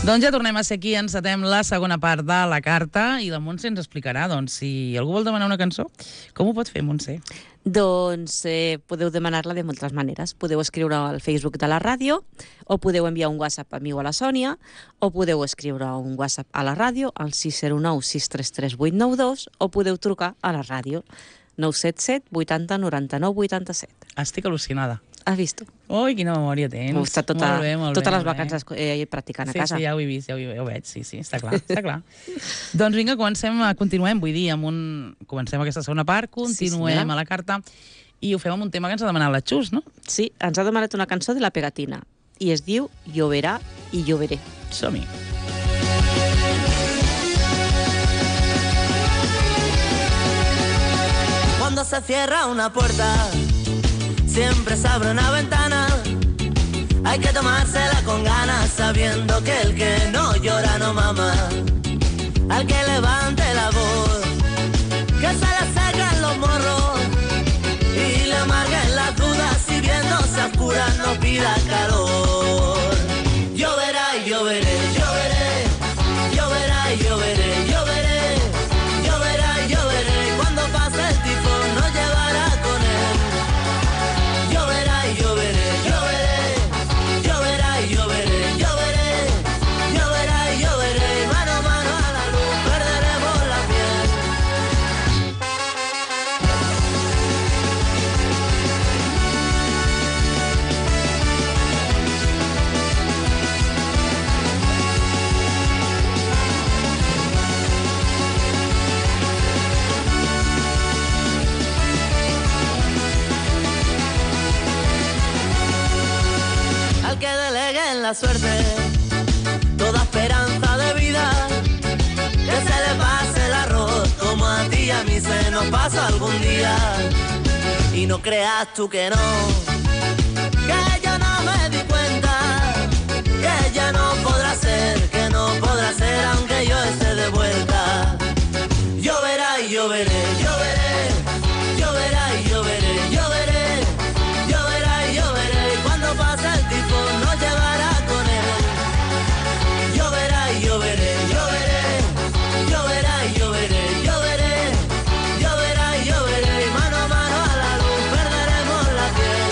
Doncs ja tornem a ser aquí, encetem la segona part de la carta i la Montse ens explicarà, doncs, si algú vol demanar una cançó, com ho pot fer, Montse? Doncs podeu demanar-la de moltes maneres. Podeu escriure al Facebook de la ràdio, o podeu enviar un WhatsApp a mi o a la Sònia, o podeu escriure un WhatsApp a la ràdio al 609 633 892, o podeu trucar a la ràdio 977 80 99 87. Estic al·lucinada. Has vist? Ui, quina memòria tens. M'ho estat Molt bé, totes les vacances practicant a casa. Sí, ja ho he vist, ja ho veig, sí, està clar, està clar. Doncs vinga, continuem, vull dir, comencem aquesta segona part, continuem a la carta, i ho fem amb un tema que ens ha demanat la Xus, no? Sí, ens ha demanat una cançó de La Pegatina, i es diu Lloverà i lloveré. Som-hi. Cuando se cierra una puerta, siempre se abre una ventana. Hay que tomársela con ganas, sabiendo que el que no llora no mama. Al que levante la voz, que se le secan los morros y le amarguen las dudas, si viéndose a oscuras no pida calor. Lloverá y lloveré, lloveré, lloverá y lloveré, lloveré, lloverá y lloveré. Cuando pase el tifón nos llevará con él. Lloverá y lloveré, lloveré, lloverá y lloveré, lloveré, lloverá y lloveré. Mano a mano a la luz perderemos la piel. Al que delegue en la suerte toda esperanza de vida, que se le pase el arroz como a ti y a mí se nos pasa algún día. Y no creas tú que no, que yo no me di cuenta, que ya no podrá ser, que no podrá ser aunque yo esté de vuelta. Lloverá y lloveré, lloveré, lloverá y lloveré, lloveré, lloverá y lloveré. Cuando pase el tifón nos llevará con él. Lloverá y lloveré, lloveré, lloverá y lloveré, lloveré, lloverá y lloveré. Mano a mano a la luz perderemos la piel.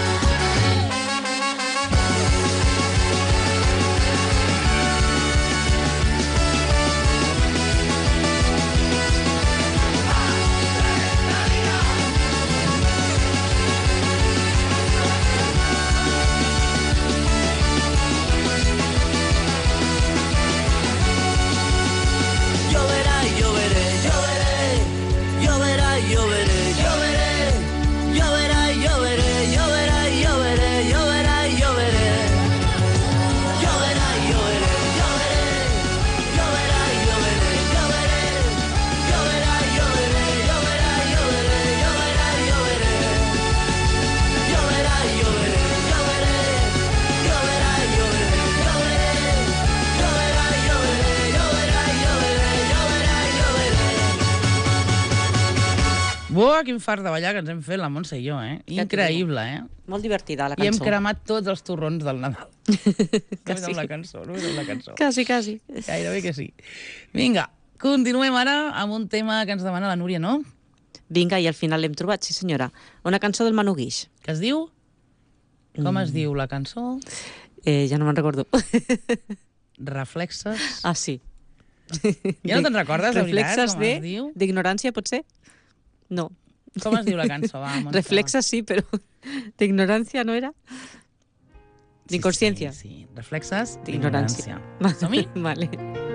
Lloverá y lloveré, lloveré, lloverá y lloveré, lloveré, lloverá y lloveré, lloverá y lloveré, lloverá y lloveré. Lloverá y lloveré, lloveré, lloverá y lloveré, lloveré, lloverá y lloveré, lloverá y lloveré, lloverá y lloveré. Lloverá y lloveré, lloveré, lloverá y lloveré, lloveré, lloverá y lloveré, lloverá y lloveré, lloverá y lloveré. Buah, quin fart de ballar que ens hem fet la Montse i jo, Increïble, Molt divertida, la I hem cançó. cremat tots els torrons del Nadal. Només amb la cançó, només amb la cançó. Quasi, quasi. Gairebé que sí. Vinga, continuem ara amb un tema que ens demana la Núria, no? Vinga, i al final l'hem trobat, sí senyora. Una cançó del Manu Guix. Que es diu? Com es diu la cançó? Ja no me'n recordo. Reflexes... Ah, sí. Ja no te'n recordes, de veritat, Reflexes com es diu? d'ignorància, pot ser? No. Com es diu la cançó? Va, Montse, Reflexes sí, però d'ignorància no era? D'inconsciència. Sí. Reflexes D'ignorància. d'ignorància. Som-hi? Vale.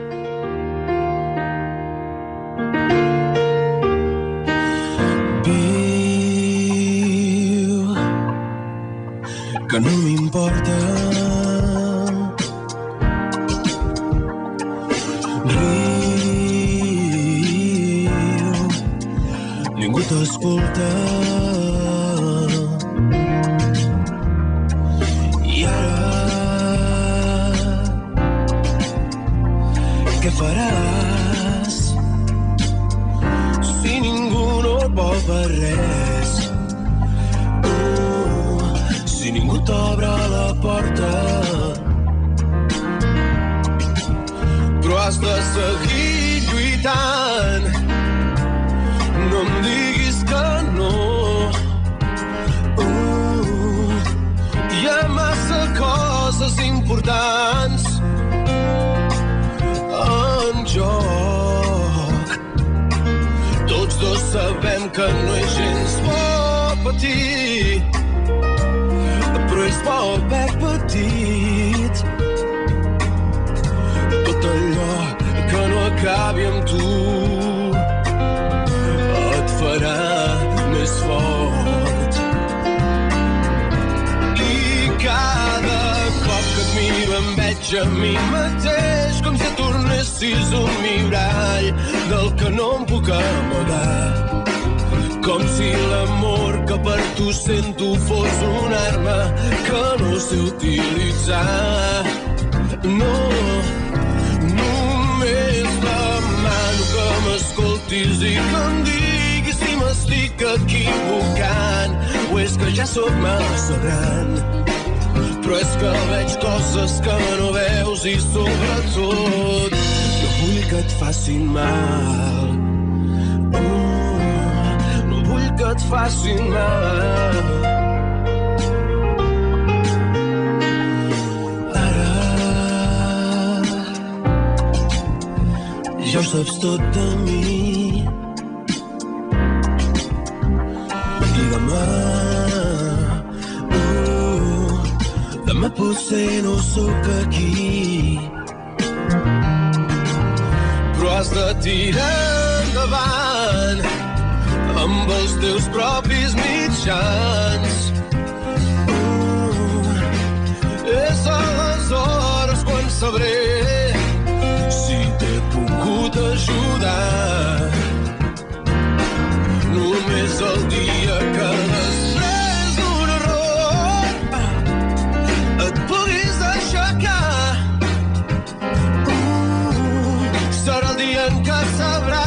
Viu, que no m'importa. Riu, ningú t'escolta. I ara, què faràs si ningú no et vol per res? Si ningú t'obre la porta, seguir lluitant. No em diguis que no. Hi ha massa coses importants en joc. Tots dos sabem que no és gens bo patir, però és bo haver patit. Tot allò que no acabi amb tu et farà més fort. I cada cop que et miro em veig a mi mateix com si tornessis un mirall del que no em puc amagar. Com si l'amor que per tu sento fos una arma que no sé utilitzar. No, només demano que m'escoltis i que em diguis si m'estic equivocant o és que ja sóc massa gran. Però és que veig coses que no veus i sobretot no vull que et facin mal. Que et facin mal. Ara ja ho saps tot de mi i demà potser no sóc aquí, però has de tirar endavant amb els teus propis mitjans. És aleshores quan sabré si t'he pogut ajudar. Només el dia que després d'un error et puguis aixecar serà el dia en què sabràs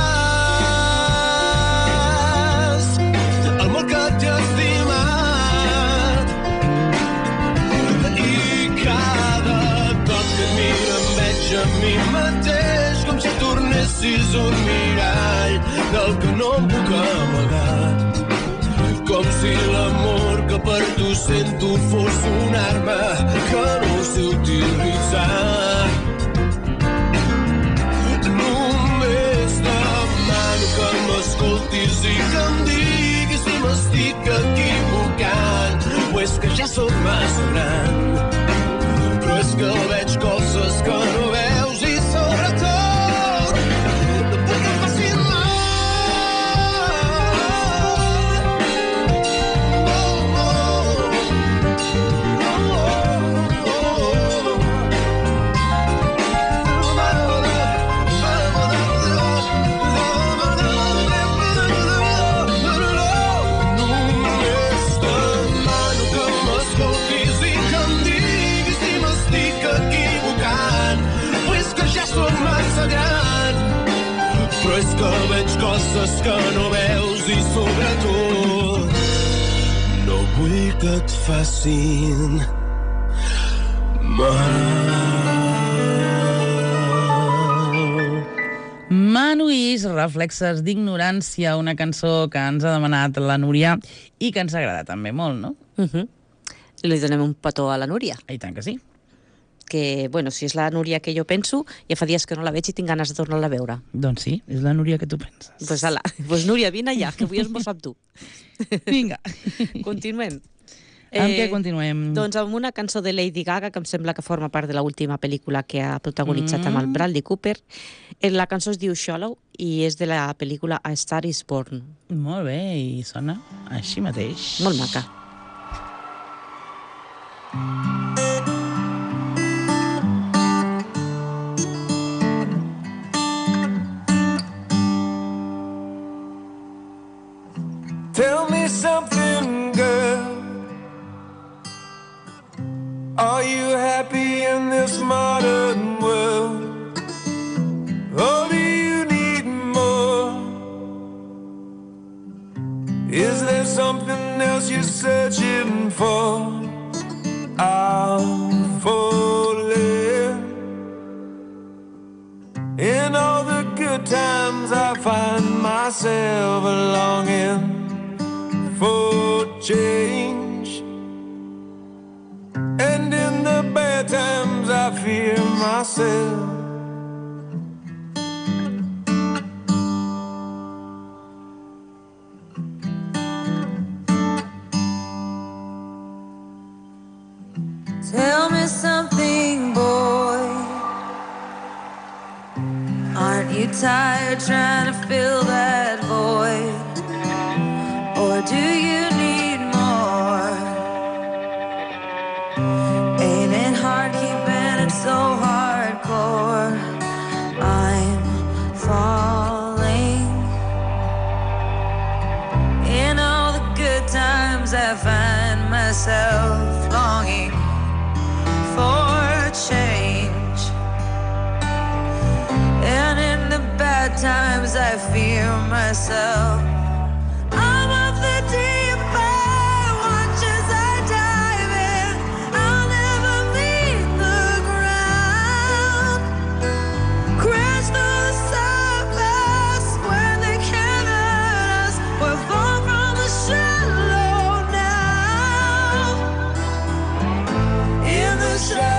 a mi mateix com si tornessis un mirall del que no em puc amagar. Com si l'amor que per tu sento fos una arma que no sé utilitzar. Només demano que m'escoltis i que em diguis si m'estic equivocant o és que ja sóc massa gran. Però és que veig coses que no veus i sobretot no vull que em facin mal. Només demano que m'escoltis i que em diguis si m'estic equivocant o és que ja sóc massa gran. Però és que veig coses que no veus i sobretot no vull que et facin mal. Manuís, reflexes d'ignorància, una cançó que ens ha demanat la Núria i que ens agrada també molt, no? Li donem un petó a la Núria. I tant que sí. Que, bueno, si és la Núria que jo penso, ja fa dies que no la veig i tinc ganes de tornar-la a veure. Doncs sí, és la Núria que tu penses. Pues ala, pues Núria, vine allà, que vull esmorzar amb tu. Vinga. Continuem. Amb què continuem? Doncs amb una cançó de Lady Gaga, que em sembla que forma part de l'última pel·lícula que ha protagonitzat amb el Bradley Cooper. La cançó es diu Shallow i és de la pel·lícula A Star is Born. Molt bé, i sona així mateix. Molt maca. Tell me something, girl. Are you happy in this modern world? Or do you need more? Is there something else you're searching for? I'm falling in all times I find myself longing for change, and in the bad times I fear myself. Tell me something, boy. Aren't you tired trying to fill that void? Or do you need more? Ain't it hard keeping it so hardcore? I'm falling. In all the good times I find myself longing for change, and in the bad times I fear myself. I'm of the deep end, watch as I dive in. I'll never meet the ground. Crash through the surface where they can't hurt us. We're far from the shallow now. In the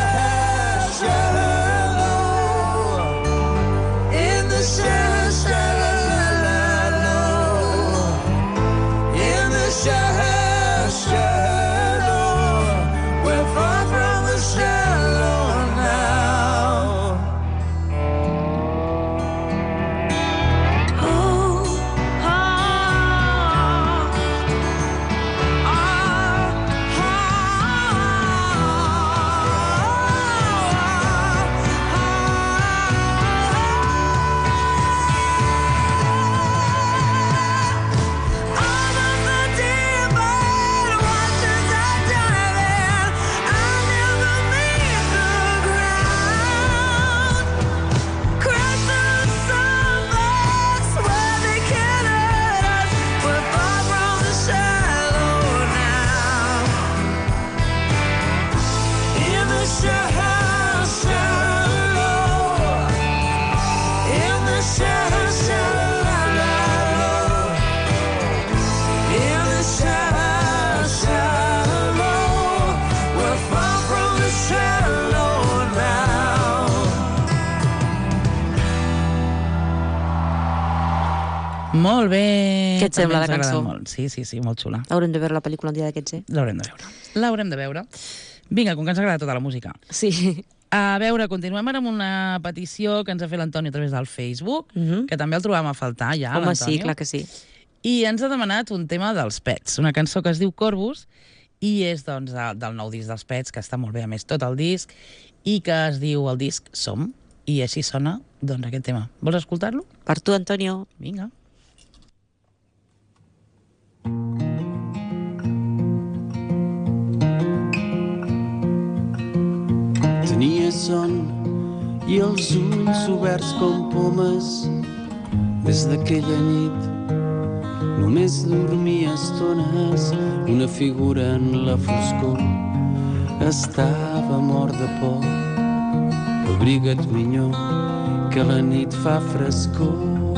Molt bé. Què et sembla També la ens agrada cançó? molt. Sí, sí, sí, molt xula. Haurem de veure la pel·lícula un dia d'aquests, eh? L'haurem de veure. L'haurem de veure. Vinga, com que ens agrada tota la música. Sí. A veure, continuem ara amb una petició que ens ha fet l'Antoni a través del Facebook, que també el trobàvem a faltar ja, Home, l'Antoni. sí, clar que sí. I ens ha demanat un tema dels Pets, una cançó que es diu Corvus, i és doncs, del nou disc dels Pets, que està molt bé, a més, tot el disc, i que es diu el disc Som, i així sona doncs, aquest tema. Vols escoltar-lo? Per tu, Antonio. Vinga. Tenia son i els ulls oberts com pomes. Des d'aquella nit només dormia estones. Una figura en la foscor estava mort de por. Abriga't, minyó, que la nit fa frescor.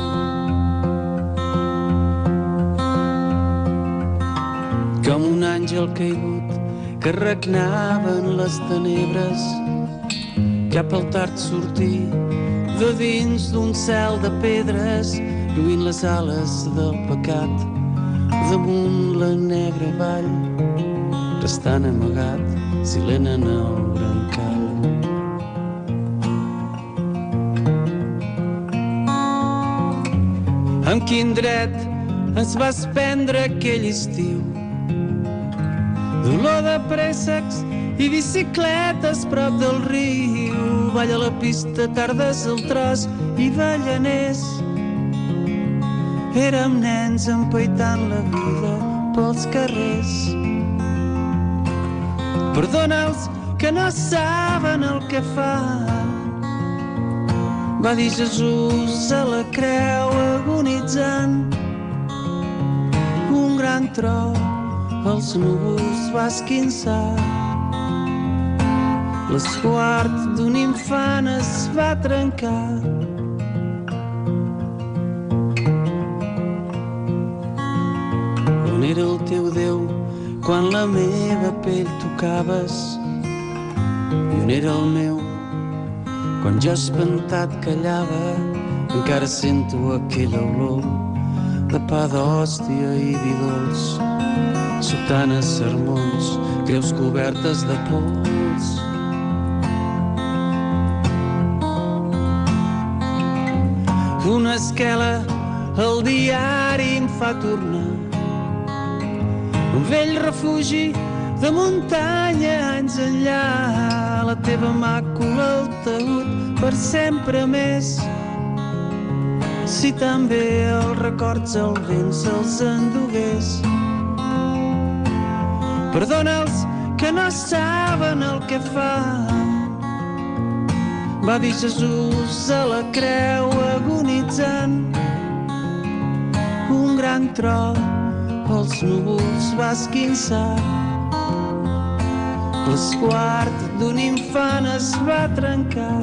Com un àngel caigut que regnava en les tenebres, cap al tard sortir de dins d'un cel de pedres, lluint les ales del pecat damunt la negra vall, restant amagat, silent en el brancall. Amb quin dret ens vas prendre aquell estiu? Dolor de préssecs i bicicletes prop del riu, ball a la pista, tardes al tros i ballaners. Érem nens empaitant la vida pels carrers. Perdona'ls que no saben el que fan, va dir Jesús a la creu agonitzant. Un gran tro els núvols va esquinçar, l'esguard d'un infant es va trencar. on era el teu Déu quan la meva pell tocaves i on era el meu quan jo espantat callava. Encara sento aquella olor de pa d'hòstia i vi dolç, sotanes, sermons, creus cobertes de pols. Una esquela al diari em fa tornar un vell refugi de muntanya anys enllà. La teva màcula al taüt per sempre més. Si també els records el vent se'ls endugués. Perdona'ls que no saben el que fan. Va dir Jesús a la creu agonitzant. Un gran tro els núvols va esquinçar. L'esquart d'un infant es va trencar.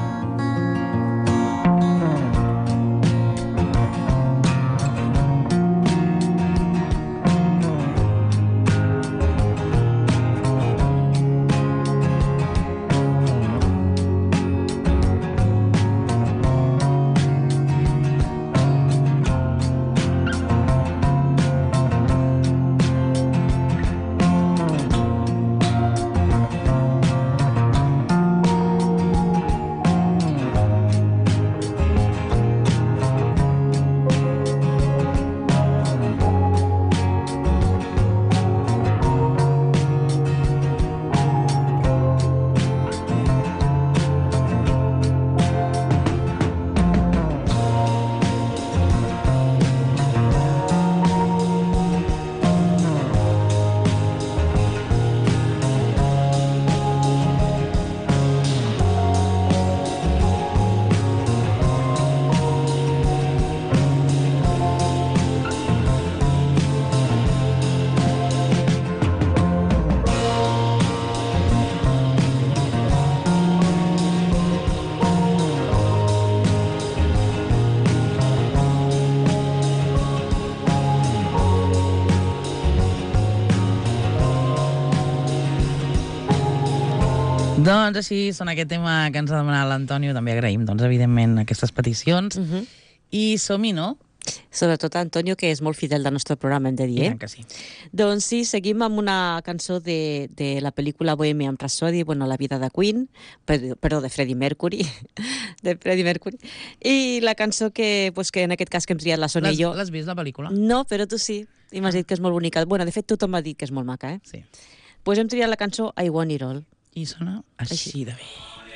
Doncs així són aquest tema que ens ha demanat l'Antonio. També agraïm, doncs, evidentment, aquestes peticions. I som-hi, no? Sobretot Antonio, que és molt fidel del nostre programa, hem de dir. I tant que sí. Doncs sí, seguim amb una cançó de la pel·lícula Bohemian Rhapsody, bueno, la vida de Queen, perdó, de Freddie Mercury, I la cançó que en aquest cas que hem triat la Sònia i jo... L'has vist, la pel·lícula? No, però tu sí, i m'has dit que és molt bonica. Bueno, de fet, tothom m'ha dit que és molt maca, Sí. Doncs hem triat la cançó I Want It All. I sona així de bé.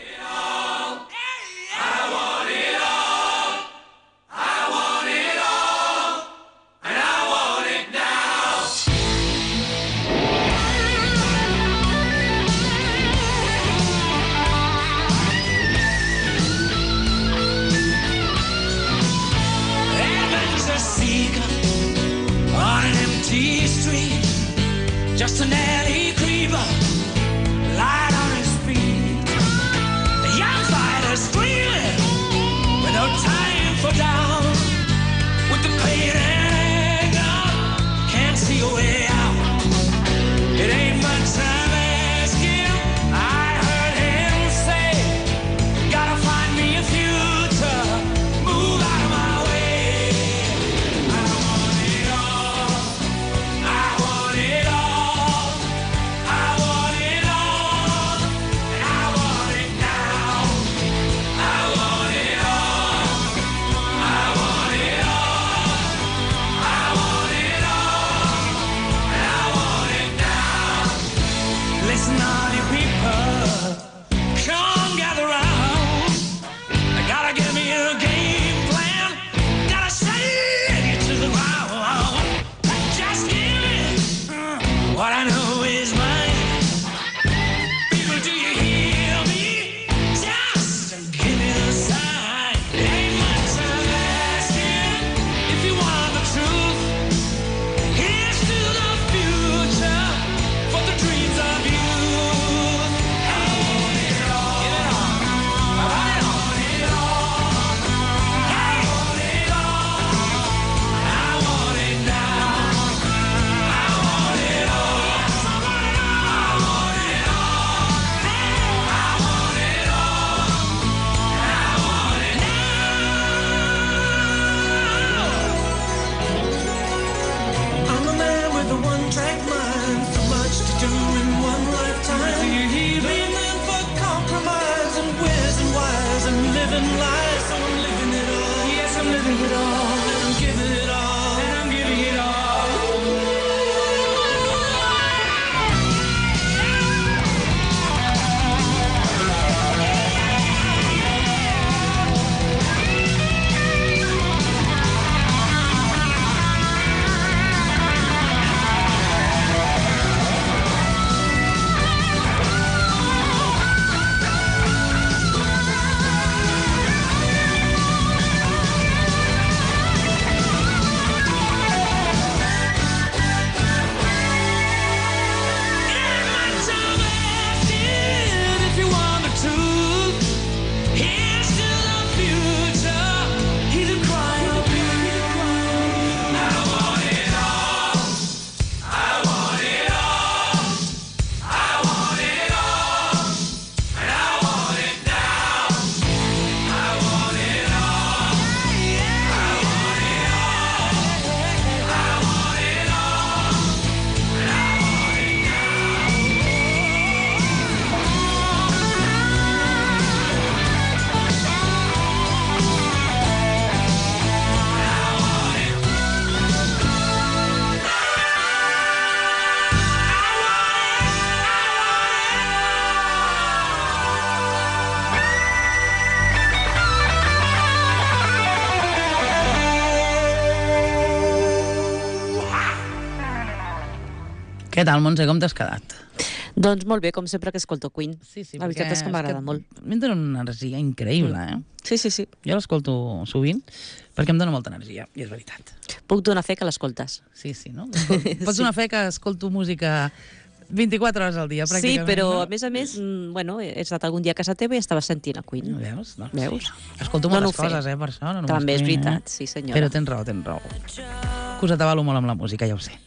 Just an alley creeper, light on his feet. A young fighter screaming with no time for down. With the pain and anger, can't see a way out. It ain't much I'm asking. I heard him say, gotta find me a future, move out of my way. I want it all. I want it all. living life, so I'm living it all. Yes, I'm living it all, and I'm giving it all, and I'm giving it all. Què tal, Montse, com t'has quedat? Doncs molt bé, com sempre que escolto Queen. Sí, La veritat és que m'agrada molt. A mi em dona una energia increïble, Sí, sí, sí. Jo l'escolto sovint perquè em dona molta energia, i és veritat. Puc donar fe que l'escoltes. Sí, no? Pots donar fe que escolto música 24 hores al dia, Sí, pràcticament. però no? a més, bueno, he estat algun dia a casa teva i estava sentint a Queen. Veus? Doncs Veus? Sí. Escolto Dono moltes fe. coses, per això. No només També és Queen, veritat, sí senyora. Però tens raó. Que us atabalo molt amb la música, ja ho sé.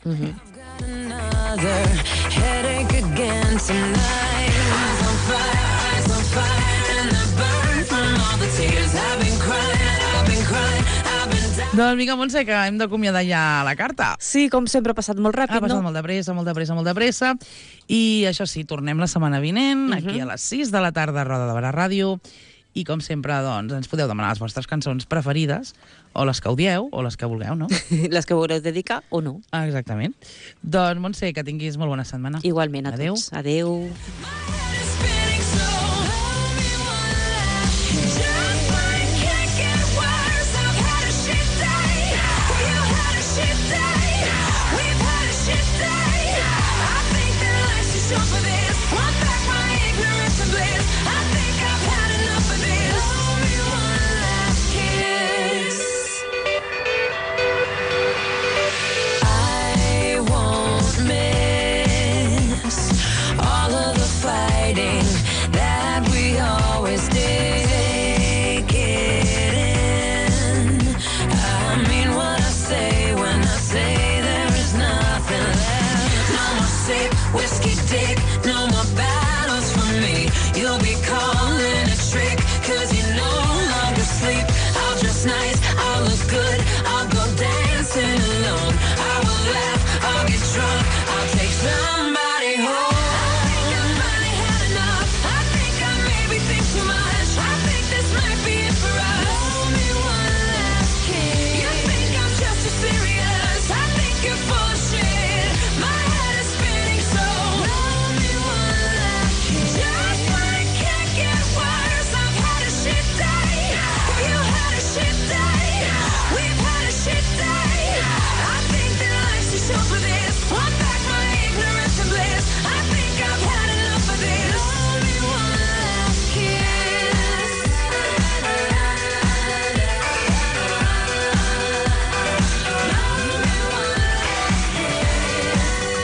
Another headache again tonight. Eyes on fire, and the burn from all the tears I've been crying, I've been dying. Doncs vinga, Montse, que hem d'acomiadar ja la carta. Sí, com sempre ha passat molt ràpid, Ha passat no? molt de pressa. I això sí, tornem la setmana vinent, aquí a les 6 de la tarda a Roda de Barà Ràdio. I com sempre, doncs, ens podeu demanar les vostres cançons preferides, o les que odieu, o les que vulgueu, no? Les que voleu dedicar o no. Exactament. Doncs, Montse, que tinguis molt bona setmana. Igualment a Adéu. tots. Adéu. Spinning so hold me one last just fine, can't get worse. I've had a shit day. You had a shit day. We've had a shit day. I think that life's too short for this. Want back my ignorance and bliss. I think I've had enough of this. Hold me one last kiss. I won't miss all of the fighting that we always did. Take it in. I mean what I say when I say there is nothing left. No more saving.